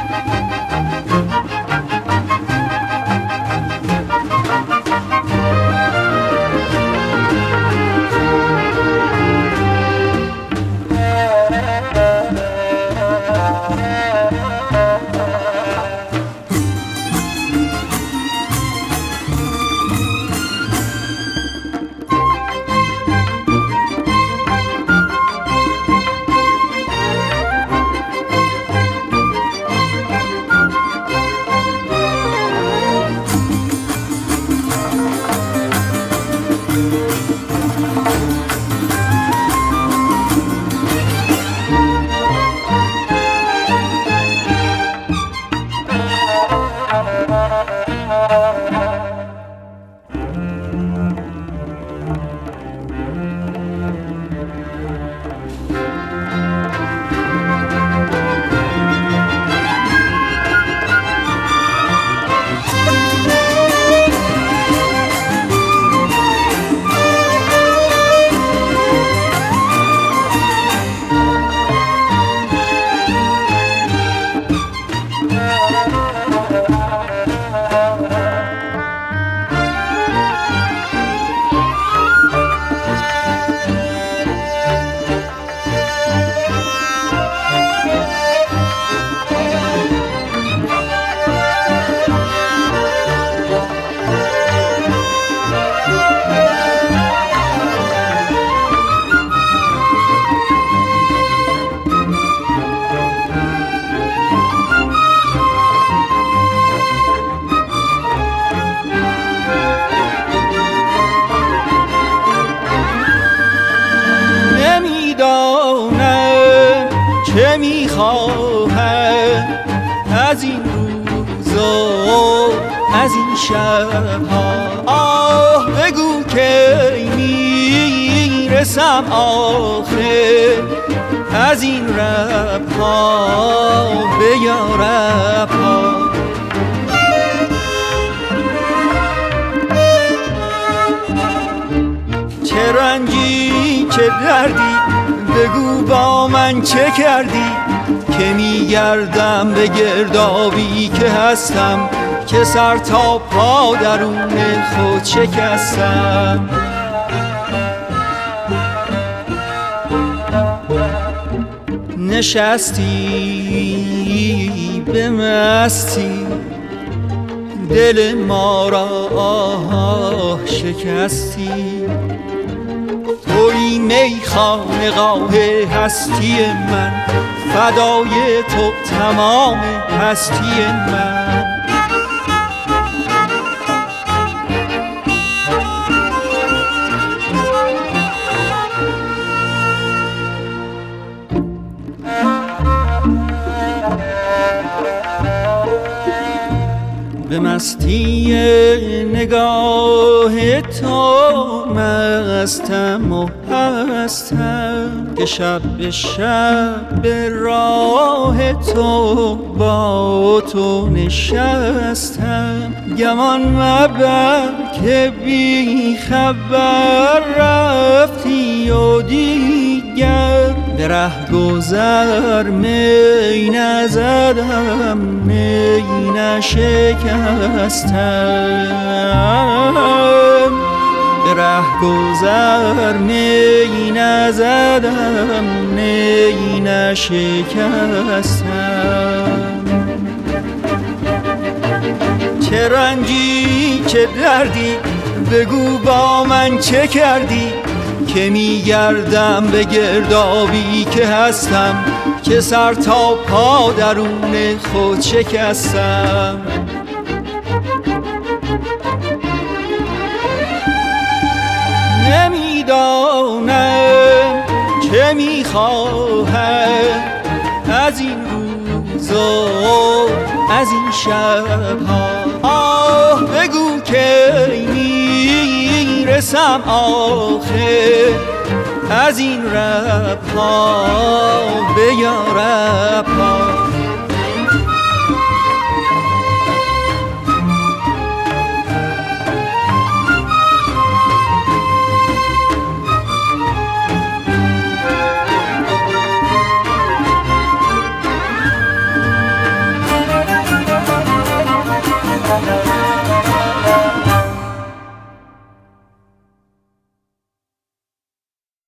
چه میخواهم از این روزا، از این شبها. آه بگو که میرسم آخر از این ربها به یاربها. چه رنجی چه دردی بگو با من چه کردی، که میگردم به گردابی که هستم، که سر تا پا درون خود شکستم. نشستی به مستی دل ما را شکستی، توی میخانقاه هستی من، فدای تو تمام هستی من. به مستی نگاه تو مستم و هستم، که شب به شب به راه تو با تو نشستم. گمان مبر که بی خبر رفتی و دیگر به ره گذر می نزدم، می نشکستم. به ره گذر می نزدم، می نشکستم. چه رنجی چه دردی بگو با من چه کردی، که میگردم به گردابی که هستم، که سر تا پا درون خود شکستم. نمیدانم چه میخواهم از این روزا، از این شبها. آه بگو که میرسم آخر از این ربها به یاربها.